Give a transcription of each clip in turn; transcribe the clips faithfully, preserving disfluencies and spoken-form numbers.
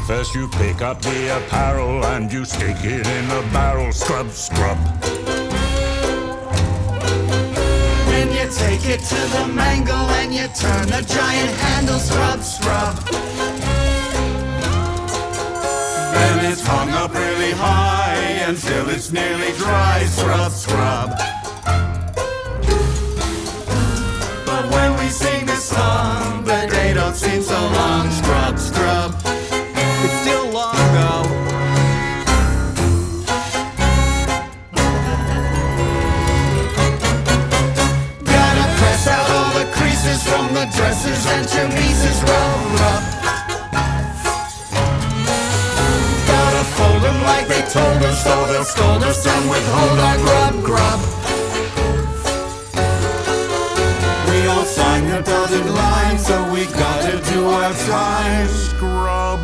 First you pick up the apparel and you stick it in the barrel. Scrub, scrub. Then you take it to the mangle and you turn the giant handle. Scrub, scrub. Then it's hung up really high until it's nearly dry. Scrub, scrub. But when we sing this song, the day don't seem so long. Scrub, scrub. It's still long though. Gotta press out all the creases from the dresses and chemises. Rub, rub. Gotta fold them like they told us, so they'll scold us and withhold our grub, grub. We all signed the dotted line, so we gotta do our time. Scrub,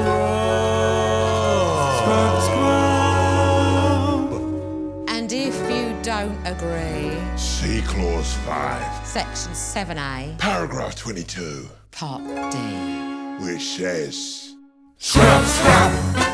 scrub. Scrub, scrub. And if you don't agree, See Clause five, Section seven A, Paragraph twenty-two, Part D. which says... Scrub, scrub.